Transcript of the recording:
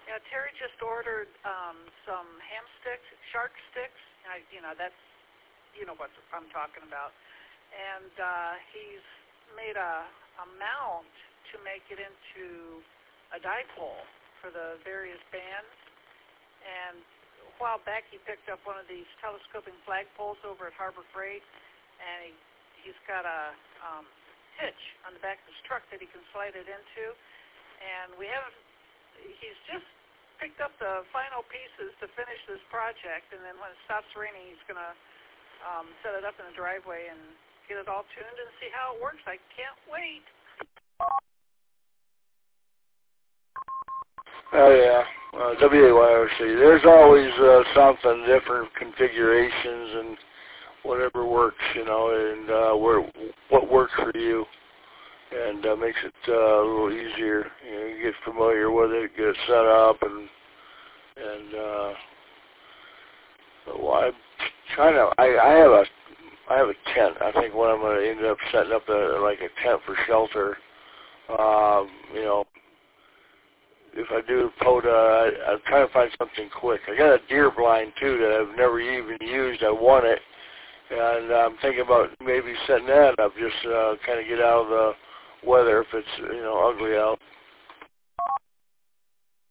Yeah, Terry just ordered some ham sticks, shark sticks. That's, what I'm talking about. And he's made a mount to make it into a dipole for the various bands. And a while back he picked up one of these telescoping flagpoles over at Harbor Freight, and he's got a hitch on the back of his truck that he can slide it into. And he's just picked up the final pieces to finish this project, and then when it stops raining, he's going to set it up in the driveway and get it all tuned and see how it works. I can't wait. Oh, yeah. WAYRC. There's always something, different configurations and whatever works, and what works for you. And makes it a little easier. You get familiar with it, get it set up, and so I'm trying to. I have a tent. I think what I'm going to end up setting up like a tent for shelter. If I do POTA, I'm trying to find something quick. I got a deer blind too that I've never even used. I want it, and I'm thinking about maybe setting that up, just kind of get out of the weather if it's ugly out.